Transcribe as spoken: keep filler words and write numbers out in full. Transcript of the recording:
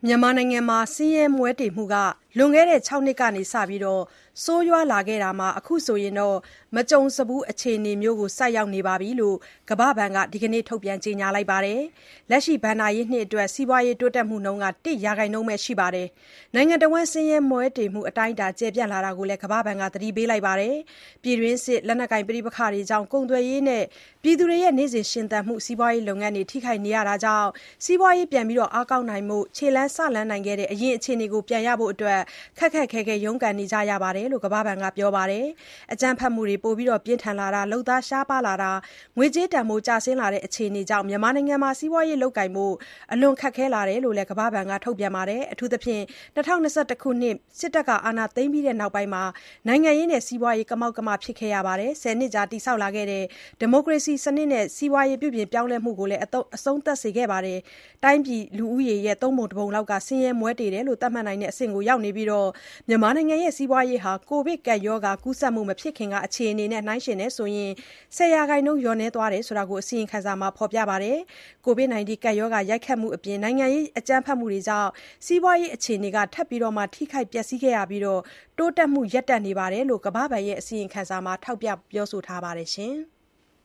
မြန်မာနိုင်ငံမှာဆင်းရဲမွဲတေမှုကလွန်ခဲ့တဲ့ ၆ နှစ်ကစပြီးဆိုးရွားလာခဲ့တာမှာအခုဆိုရင်မကြုံစဖူးအခြေအနေမျိုးကိုဆိုက်ရောက်နေပြီလို့ ကမ္ဘာ့ဘဏ်က ဒီကနေ့ ထုတ်ပြန်ကြေညာလိုက်ပါတယ်။ လက်ရှိဘဏ္ဍာရေးနှစ်အတွက် စီးပွားရေးတိုးတက်မှုနှုန်း တစ်ရာခိုင်နှုန်းပဲရှိပြီး နိုင်ငံတဝန်းဆင်းရဲမွဲတေမှုအတိုင်းအတာကျယ်ပြန့်လာတာကိုလည်း ကမ္ဘာ့ဘဏ်က သတိပေးလိုက်ပါတယ်။ ပြည်တွင်းစစ်၊ လက်နက်ကိုင်ပဋိပက္ခတွေကြောင့် ကုန်သွယ်ရေးနဲ့ ပြည်သူတွေရဲ့နေ့စဉ်ရှင်သန်မှု စီးပွားရေးလုပ်ငန်းတွေ ထိခိုက်နေရတာကြောင့် စီးပွားရေးပြန်အားကောင်းနိုင်ဖို့ ခြေလှမ်းစလမ်းနိုင်ခဲ့တဲ့ အရင်အခြေအနေကိုပြန်ရဖို့ ခက်ခက်ခဲခဲရုန်းကန်နေကြရတယ်လို့ ကမ္ဘာ့ဘဏ်ကပြောပါတယ်။ အကြမ်းဖက်မှုတွေပြင်းထန်လာတာ၊ လုပ်သားရှားပါးလာတာ၊ ငွေကြေးတန်ဖိုးကျဆင်းလာတဲ့အခြေအနေကြောင့် မြန်မာနိုင်ငံမှာစီးပွားရေးလုပ်ကိုင်ဖို့ အလွန်ခက်ခဲလာတယ်လို့လည်း ကမ္ဘာ့ဘဏ်ကထုတ်ပြန်ပါတယ်။ အထူးသဖြင့် ၂၀၂၁ ခုနှစ် စစ်တပ်ကအာဏာသိမ်းပြီးနောက်ပိုင်း နိုင်ငံရေးနဲ့ စီးပွားရေးကမောက်ကမဖြစ်ခဲ့ရပြီး ဆယ်နှစ်ကြာတည်ဆောက်လာခဲ့တဲ့ ဒီမိုကရေစီစနစ်နဲ့ စီးပွားရေးပြုပြင်ပြောင်းလဲမှုကို အဆုံးသတ်စေခဲ့ပါတယ်။ တိုင်းပြည်လူဦးရေရဲ့ သုံးပုံတပုံလောက်က ဆင်းရဲမွဲတေတယ်လို့ သတ်မှတ်နိုင်တဲ့အဆင့်ရောက်နေပြီး မြန်မာနိုင်ငံရဲ့စီးပွားရေးဟာ ကိုဗစ်ကပ်ရောဂါကူးစက်မှုမဖြစ်ခင်ကအခြေအနေနဲ့နှိုင်းယှဉ်ရင် ဆယ်ရာခိုင်နှုန်းလျော့နည်းသွားတယ်လို့ အစီရင်ခံစာမှာဖော်ပြပါတယ်။ ကိုဗစ်ကပ်ရောဂါရိုက်ခတ်မှုအပြင် နိုင်ငံရေးအကြမ်းဖက်မှုတွေကြောင့် စီးပွားရေးအခြေအနေထပ်မံထိခိုက်ပျက်စီးခဲ့ရပြီး တိုးတက်မှုရပ်တန့်နေတယ်လို့ ကမ္ဘာ့ဘဏ်ရဲ့အစီရင်ခံစာမှာထောက်ပြပြောဆိုထားပါတယ်။